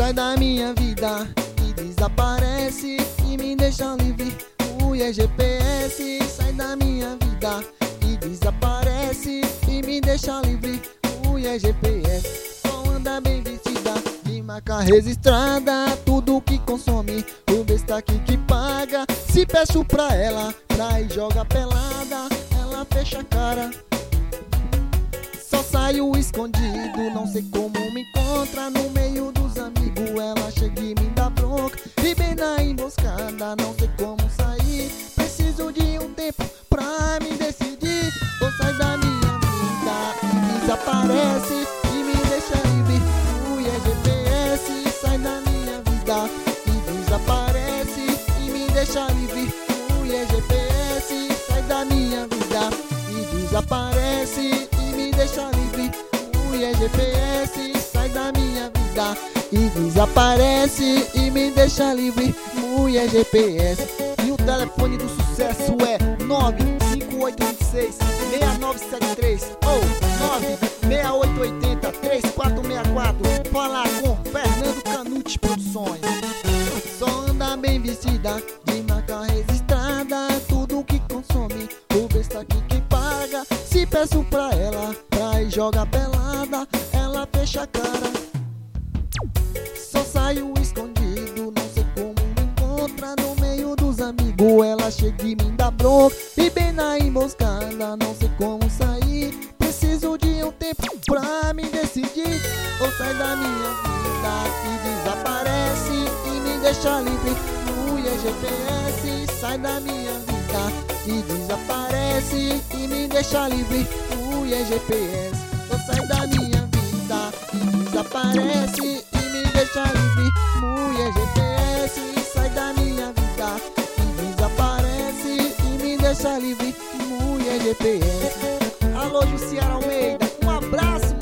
sai da minha vida e desaparece e me deixa livre. Mulher GPS, sai da minha vida e desaparece e me deixa livre. Mulher GPS, só anda bem vestida, de marca registrada, tudo que consome, o destaque que paga. Se peço pra ela, pra ir jogar pelada, ela fecha a cara. Só saio escondido, não sei como me encontra no meio dos amigos. Ela chega e me dá bronca, e bem na emboscada, não sei como sair. Preciso de um tempo pra me decidir. Ou sai da minha vida e desaparece e me deixa livre. Mulher GPS, sai da minha vida e desaparece e me deixa livre. Mulher GPS, sai da minha vida e desaparece e me deixa livre. Mulher GPS, sai da minha vida e desaparece e me deixa livre. Mulher GPS. E o telefone do sucesso é 95826-6973 ou 96880-3464. Fala com Fernando Canute Produções. Só anda bem vestida, de marca registrada, tudo que consome, o destaque que paga. Se peço pra ela, pra ir jogar pelada, ela fecha a cara. Só saio escondido, não sei como me encontra no meio dos amigos. Ela chega e me dá bronca, e bem na emboscada, não sei como sair. Preciso de um tempo pra me decidir. Ou sai da minha vida e desaparece e me deixa livre. Mulher GPS, sai da minha vida e desaparece e me deixa livre. Mulher GPS, ou sai da minha vida e desaparece e me deixa livre. Mulher GPS, sai da minha vida e desaparece e me deixa livre. Mulher GPS. Alô, Jussiara Almeida, um abraço.